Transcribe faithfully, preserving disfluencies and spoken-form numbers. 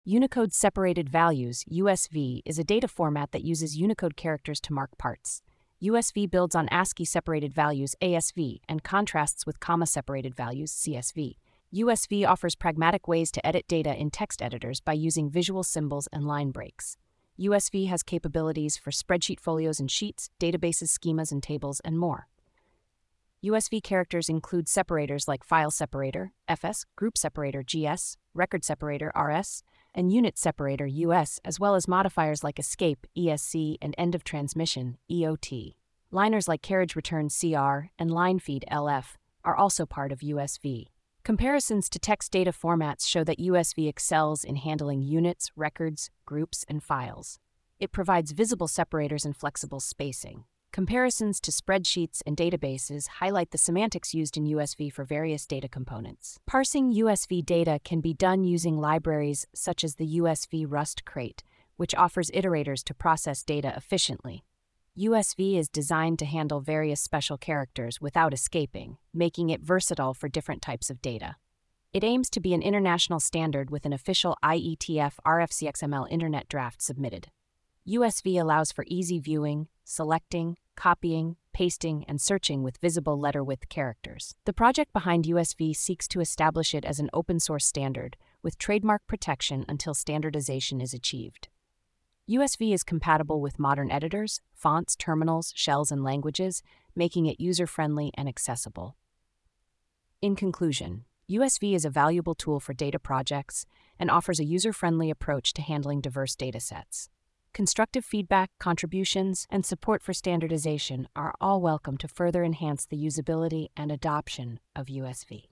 Unicode Separated Values, U S V, is a data format that uses Unicode characters to mark parts. U S V builds on ASCII separated values, A S V, and contrasts with comma separated values, C S V. U S V offers pragmatic ways to edit data in text editors by using visual symbols and line breaks. U S V has capabilities for spreadsheet folios and sheets, databases, schemas, and tables, and more. U S V characters include separators like file separator, F S, group separator, G S, record separator, R S, and unit separator, U S, as well as modifiers like escape, E S C, and end of transmission, E O T. Liners like carriage return, C R, and line feed, L F, are also part of U S V. Comparisons to text data formats show that U S V excels in handling units, records, groups, and files. It provides visible separators and flexible spacing. Comparisons to spreadsheets and databases highlight the semantics used in U S V for various data components. Parsing U S V data can be done using libraries such as the U S V Rust Crate, which offers iterators to process data efficiently. U S V is designed to handle various special characters without escaping, making it versatile for different types of data. It aims to be an international standard with an official I E T F R F C X M L Internet draft submitted. U S V allows for easy viewing, selecting, copying, pasting, and searching with visible letter-width characters. The project behind U S V seeks to establish it as an open-source standard, with trademark protection until standardization is achieved. U S V is compatible with modern editors, fonts, terminals, shells, and languages, making it user-friendly and accessible. In conclusion, U S V is a valuable tool for data projects and offers a user-friendly approach to handling diverse datasets. Constructive feedback, contributions, and support for standardization are all welcome to further enhance the usability and adoption of U S V.